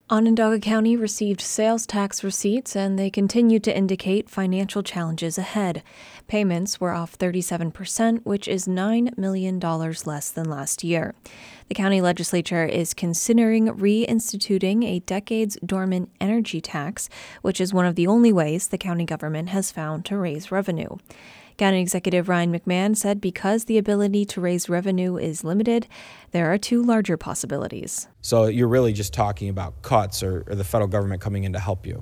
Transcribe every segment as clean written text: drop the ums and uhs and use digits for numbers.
Onondaga County received sales tax receipts, and they continue to indicate financial challenges ahead. Payments were off 37%, which is $9 million less than last year. The county legislature is considering reinstituting a decades-dormant energy tax, which is one of the only ways the county government has found to raise revenue. County Executive Ryan McMahon said because the ability to raise revenue is limited, there are two larger possibilities. So you're really just talking about cuts or the federal government coming in to help you.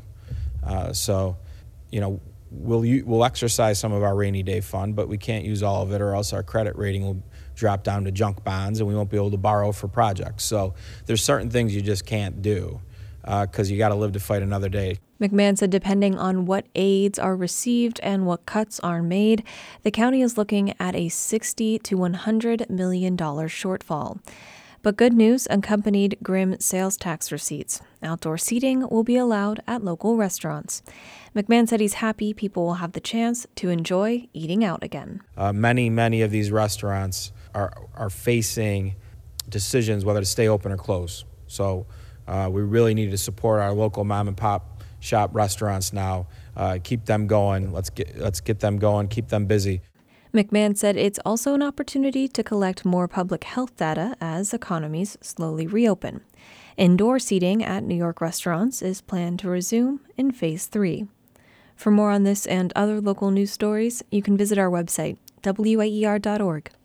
We'll exercise some of our rainy day fund, but we can't use all of it or else our credit rating will drop down to junk bonds and we won't be able to borrow for projects. So there's certain things you just can't do because you got to live to fight another day. McMahon said depending on what aids are received and what cuts are made, the county is looking at a $60 to $100 million shortfall. But good news accompanied grim sales tax receipts. Outdoor seating will be allowed at local restaurants. McMahon said he's happy people will have the chance to enjoy eating out again. Many of these restaurants are facing decisions whether to stay open or close. So we really need to support our local mom and pop shop restaurants now. Keep them going. Let's get them going. Keep them busy. McMahon said it's also an opportunity to collect more public health data as economies slowly reopen. Indoor seating at New York restaurants is planned to resume in Phase 3. For more on this and other local news stories, you can visit our website, waer.org.